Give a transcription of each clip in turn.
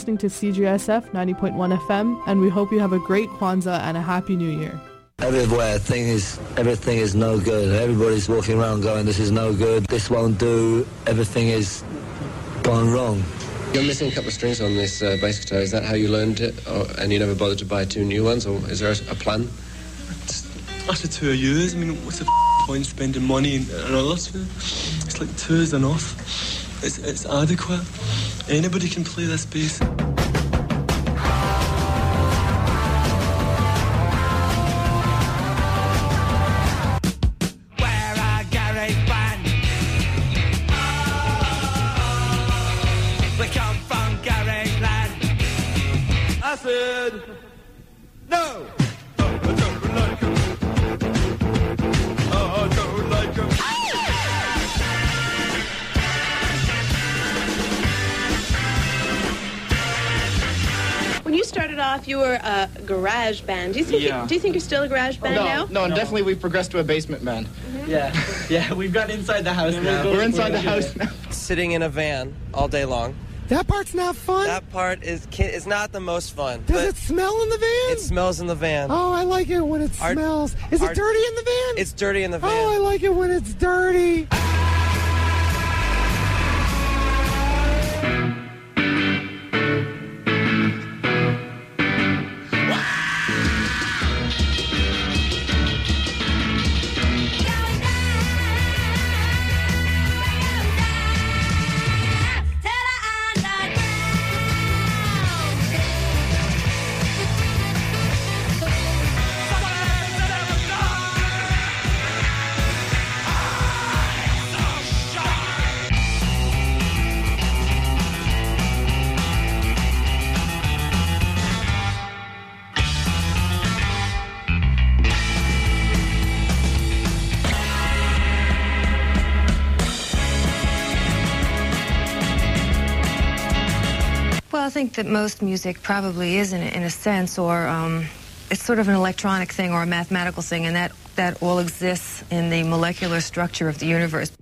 listening to CGSF 90.1 FM, and we hope you have a great Kwanzaa and a Happy New Year. Everywhere, everything is no good. Everybody's walking around going, this is no good, this won't do, everything is gone wrong. You're missing a couple of strings on this bass guitar. Is that how you learned it? And you never bothered to buy 2 new ones? Or is there a plan? After 2 years, I mean, what's the point spending money on others? It's like 2 is enough. It's adequate. Anybody can play this bass. No! I don't like him. I don't like him. When you started off, you were a garage band. Do you think you're still a garage band now? No, definitely we've progressed to a basement band. Mm-hmm. Yeah, we've got inside the house now. We're inside the house now. Sitting in a van all day long. That part's not fun. That part is not the most fun. Does it smell in the van? It smells in the van. Oh, I like it when it smells. Is it dirty in the van? It's dirty in the van. Oh, I like it when it's dirty. Well, I think that most music probably is in a sense, or it's sort of an electronic thing or a mathematical thing, and that all exists in the molecular structure of the universe.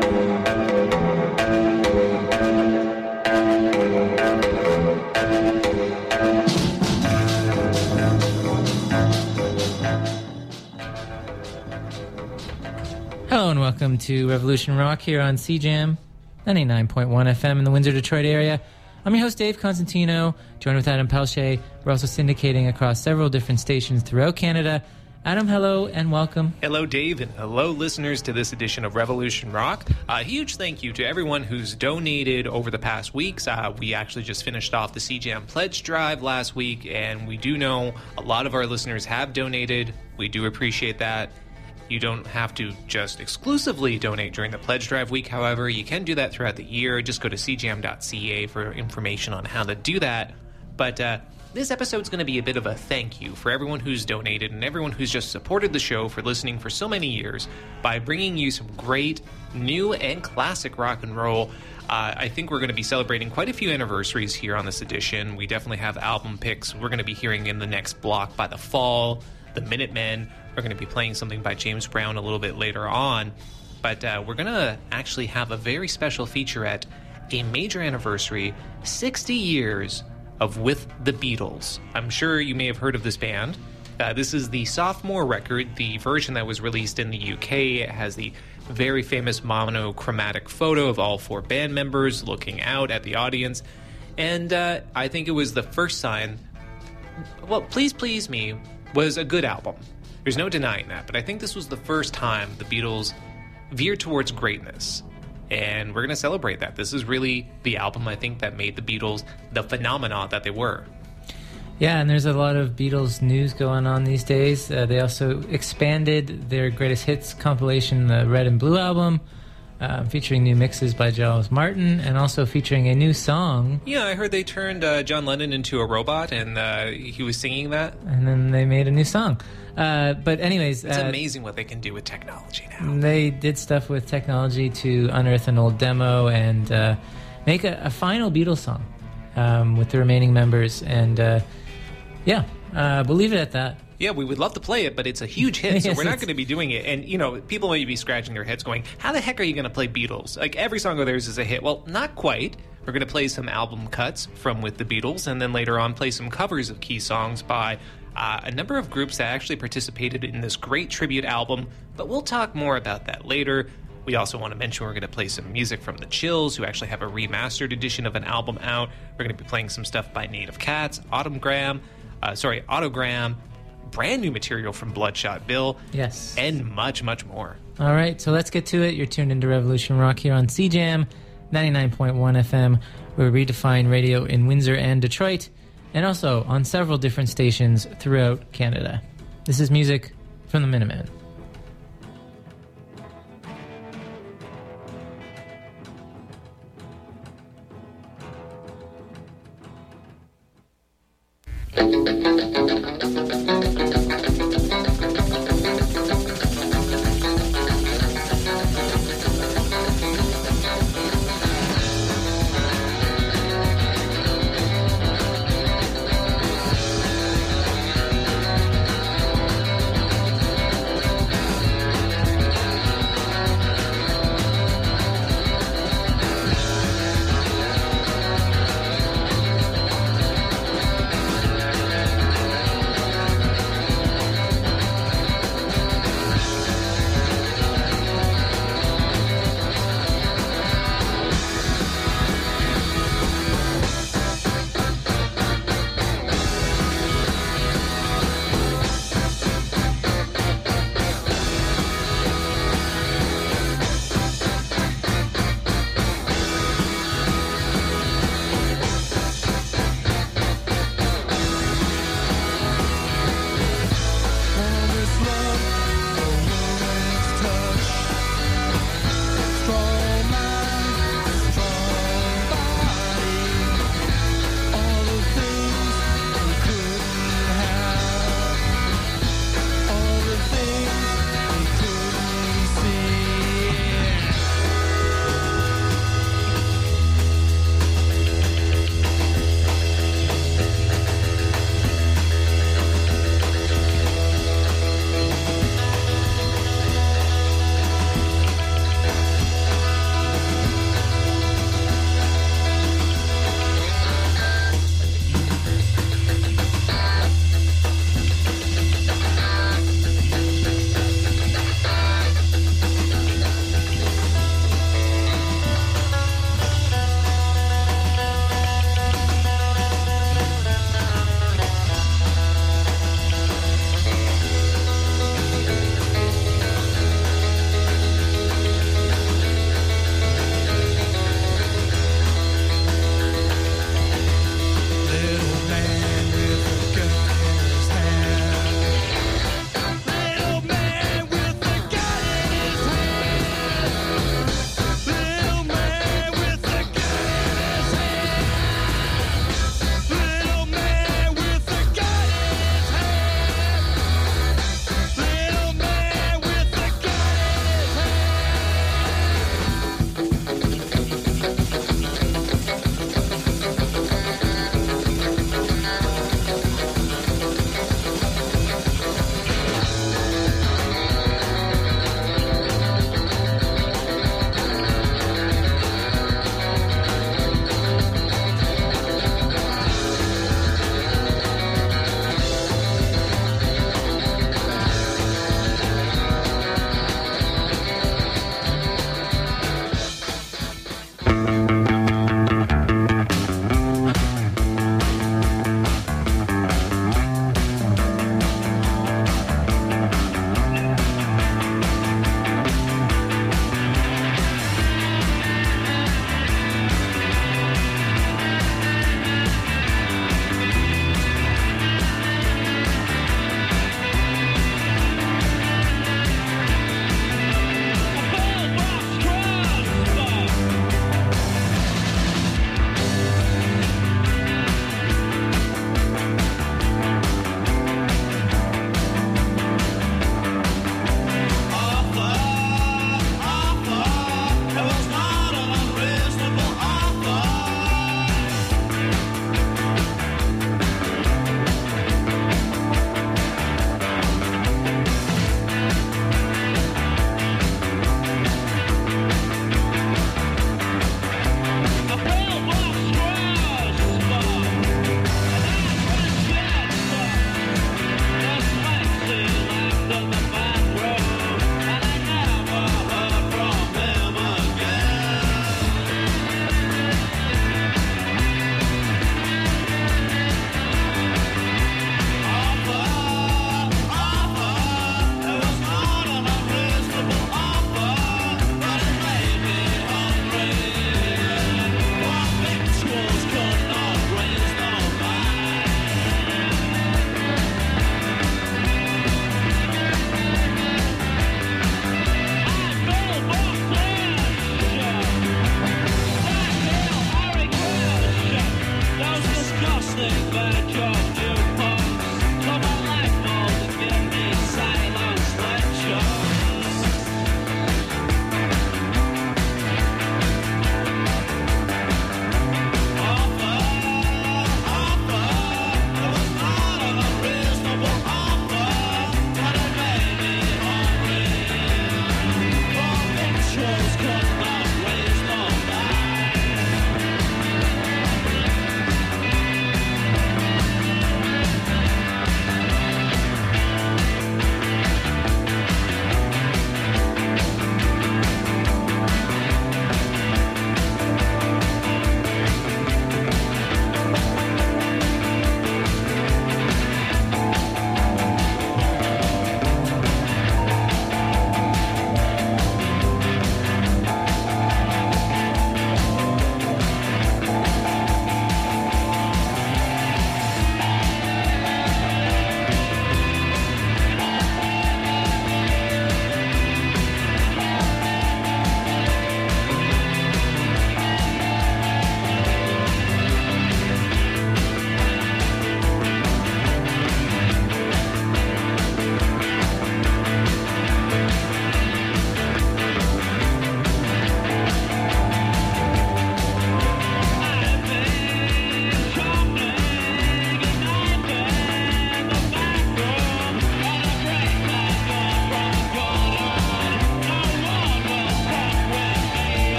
Hello and welcome to Revolution Rock here on CJAM 99.1 FM in the Windsor, Detroit area. I'm your host, Dave Constantino, joined with Adam Pelche. We're also syndicating across several different stations throughout Canada. Adam, hello and welcome. Hello, Dave, and hello, listeners, to this edition of Revolution Rock. A huge thank you to everyone who's donated over the past weeks. We actually just finished off the CJAM Pledge Drive last week, and we do know a lot of our listeners have donated. We do appreciate that. You don't have to just exclusively donate during the Pledge Drive week, however. You can do that throughout the year. Just go to cjam.ca for information on how to do that. But this episode's going to be a bit of a thank you for everyone who's donated and everyone who's just supported the show for listening for so many years by bringing you some great new and classic rock and roll. I think we're going to be celebrating quite a few anniversaries here on this edition. We definitely have album picks we're going to be hearing in the next block by The Fall, The Minutemen. We're going to be playing something by James Brown a little bit later on. But we're going to actually have a very special featurette, a major anniversary, 60 years of With the Beatles. I'm sure you may have heard of this band. This is the sophomore record, the version that was released in the UK. It has the very famous monochromatic photo of all 4 band members looking out at the audience. And I think it was the first sign, well, Please Please Me was a good album. There's no denying that, but I think this was the first time the Beatles veered towards greatness, and we're going to celebrate that. This is really the album, I think, that made the Beatles the phenomena that they were. Yeah, and there's a lot of Beatles news going on these days. They also expanded their greatest hits compilation, the Red and Blue album, featuring new mixes by Giles Martin, and also featuring a new song. Yeah, I heard they turned John Lennon into a robot, and he was singing that. And then they made a new song. But anyways... It's amazing what they can do with technology now. They did stuff with technology to unearth an old demo and make a final Beatles song with the remaining members. And we'll leave it at that. Yeah, we would love to play it, but it's a huge hit, so we're not going to be doing it. And, you know, people may be scratching their heads going, how the heck are you going to play Beatles? Like, every song of theirs is a hit. Well, not quite. We're going to play some album cuts from With the Beatles, and then later on play some covers of key songs by a number of groups that actually participated in this great tribute album, but we'll talk more about that later. We also want to mention we're going to play some music from The Chills, who actually have a remastered edition of an album out. We're going to be playing some stuff by Native Cats, Autogram, brand new material from Bloodshot Bill, yes, and much, much more. All right, so let's get to it. You're tuned into Revolution Rock here on CJAM 99.1 FM, where we redefine radio in Windsor and Detroit, and also on several different stations throughout Canada. This is music from the Minutemen.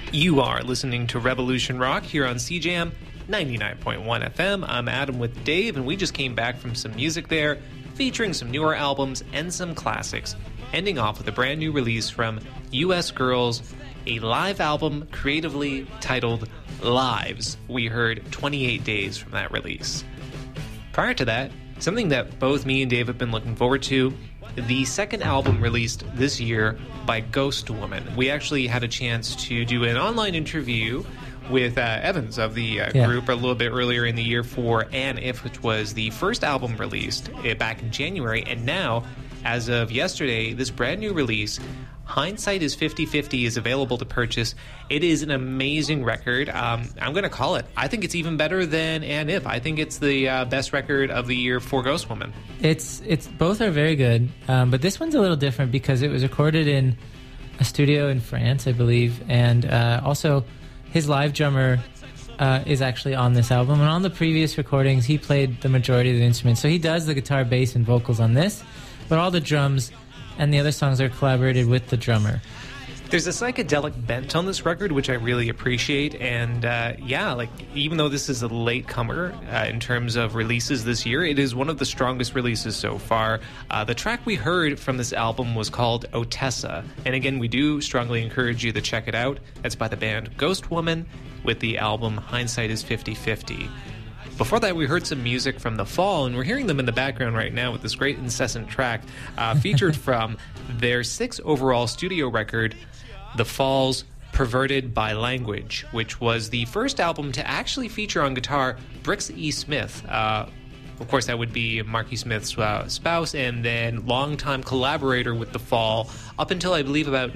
You are listening to Revolution Rock here on CJAM 99.1 FM. I'm Adam with Dave, and we just came back from some music there, featuring some newer albums and some classics, ending off with a brand new release from US Girls, a live album creatively titled Lives. We heard 28 Days from that release. Prior to that, something that both me and Dave have been looking forward to, the second album released this year by Ghost Woman. We actually had a chance to do an online interview with Evans of the group a little bit earlier in the year for And If, which was the first album released back in January. And now, as of yesterday, this brand new release, Hindsight is 50/50, is available to purchase. It is an amazing record. I'm going to call it. I think it's even better than And If. I think it's the best record of the year for Ghost Woman. It's both are very good, but this one's a little different because it was recorded in a studio in France, I believe, and also his live drummer is actually on this album. And on the previous recordings, he played the majority of the instruments. So he does the guitar, bass, and vocals on this, but all the drums and the other songs are collaborated with the drummer. There's a psychedelic bent on this record, which I really appreciate. And even though this is a latecomer in terms of releases this year, it is one of the strongest releases so far. The track we heard from this album was called Otessa. And again, we do strongly encourage you to check it out. It's by the band Ghost Woman with the album Hindsight is 50/50. Before that, we heard some music from The Fall, and we're hearing them in the background right now with this great incessant track featured from their 6th overall studio record, The Fall's Perverted by Language, which was the first album to actually feature on guitar Brix E. Smith. Of course, that would be Marky Smith's spouse and then longtime collaborator with The Fall up until, I believe, about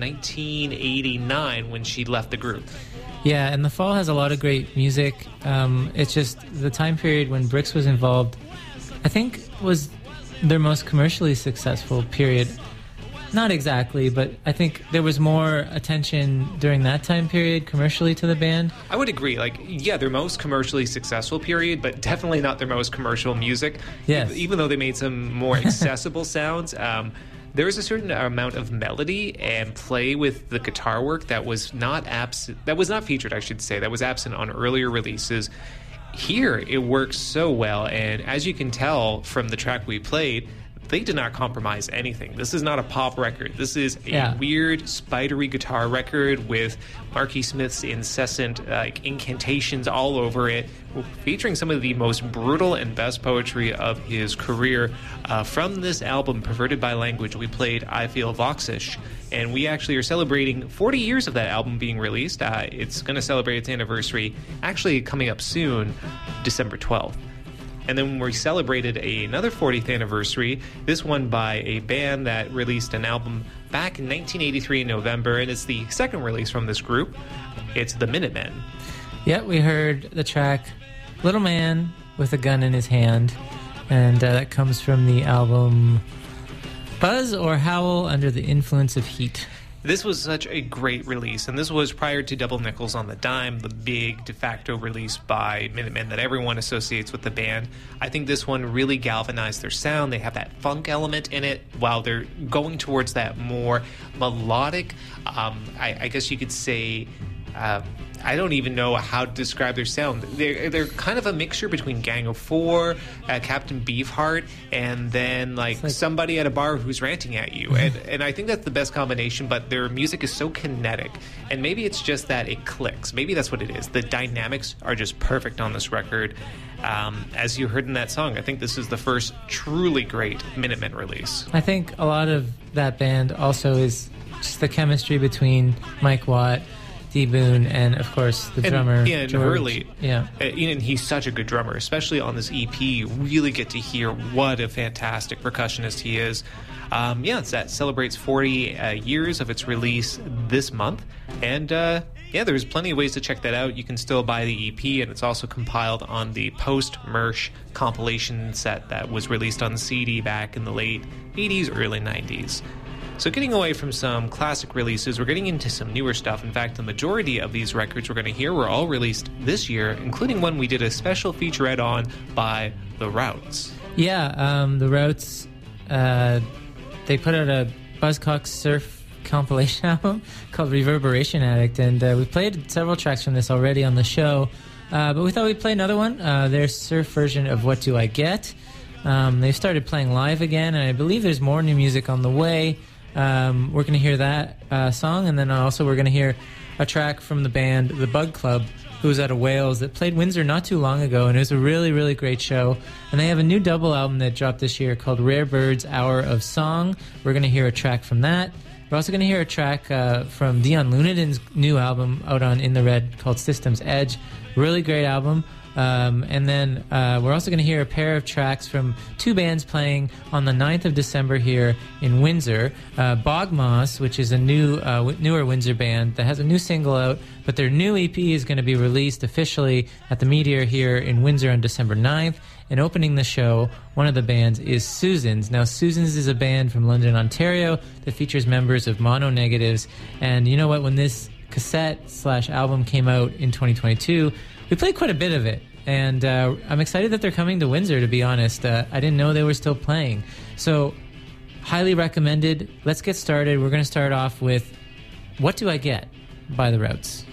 1989 when she left the group. Yeah, and The Fall has a lot of great music. It's just the time period when Brix was involved, I think, was their most commercially successful period. Not exactly, but I think there was more attention during that time period commercially to the band. I would agree. Their most commercially successful period, but definitely not their most commercial music. Yes. Even though they made some more accessible sounds. There was a certain amount of melody and play with the guitar work that was not featured, I should say, that was absent on earlier releases. Here, it works so well, and as you can tell from the track we played, they did not compromise anything. This is not a pop record. This is a weird, spidery guitar record with Marky Smith's incessant incantations all over it, featuring some of the most brutal and best poetry of his career. From this album, Perverted by Language, we played I Feel Voxish, and we actually are celebrating 40 years of that album being released. It's going to celebrate its anniversary, actually coming up soon, December 12th. And then we celebrated another 40th anniversary, this one by a band that released an album back in 1983 in November, and it's the second release from this group. It's the Minutemen. Yeah, we heard the track Little Man with a Gun in His Hand, and that comes from the album Buzz or Howl Under the Influence of Heat. This was such a great release, and this was prior to Double Nickels on the Dime, the big de facto release by Minutemen that everyone associates with the band. I think this one really galvanized their sound. They have that funk element in it, while they're going towards that more melodic, I guess you could say, I don't even know how to describe their sound. They're kind of a mixture between Gang of Four, Captain Beefheart, and then somebody at a bar who's ranting at you. And I think that's the best combination, but their music is so kinetic. And maybe it's just that it clicks. Maybe that's what it is. The dynamics are just perfect on this record. As you heard in that song, I think this is the first truly great Minutemen release. I think a lot of that band also is just the chemistry between Mike Watt, D. Boone, and of course the drummer and George. Hurley. Yeah, and he's such a good drummer, especially on this EP. You really get to hear what a fantastic percussionist he is. That celebrates 40 years of its release this month, and there's plenty of ways to check that out. You can still buy the EP, and it's also compiled on the post-Mersh compilation set that was released on CD back in the late 80s, early 90s. So getting away from some classic releases, we're getting into some newer stuff. In fact, the majority of these records we're going to hear were all released this year, including one we did a special featurette on by The Routs. Yeah, The Routs, they put out a Buzzcocks Surf compilation album called Reverberation Addict, and we played several tracks from this already on the show, but we thought we'd play another one, their surf version of What Do I Get. They've started playing live again, and I believe there's more new music on the way. We're going to hear that song, and then also we're going to hear a track from the band The Bug Club, who was out of Wales, that played Windsor not too long ago, and it was a really, really great show. And they have a new double album that dropped this year called Rare Birds Hour of Song. We're going to hear a track from that. We're also going to hear a track from Dion Lunadin's new album out on In the Red called Systems Edge. Really great album. And then we're also going to hear a pair of tracks from two bands playing on the 9th of December here in Windsor. Bog Moss, which is a newer Windsor band that has a new single out, but their new EP is going to be released officially at the Meteor here in Windsor on December 9th. And opening the show, one of the bands is Susans. Now, Susans is a band from London, Ontario that features members of Mono Negatives. And you know what? When this cassette/album came out in 2022, we played quite a bit of it, and I'm excited that they're coming to Windsor, to be honest. I didn't know they were still playing. So, highly recommended. Let's get started. We're going to start off with What Do I Get by The Routs.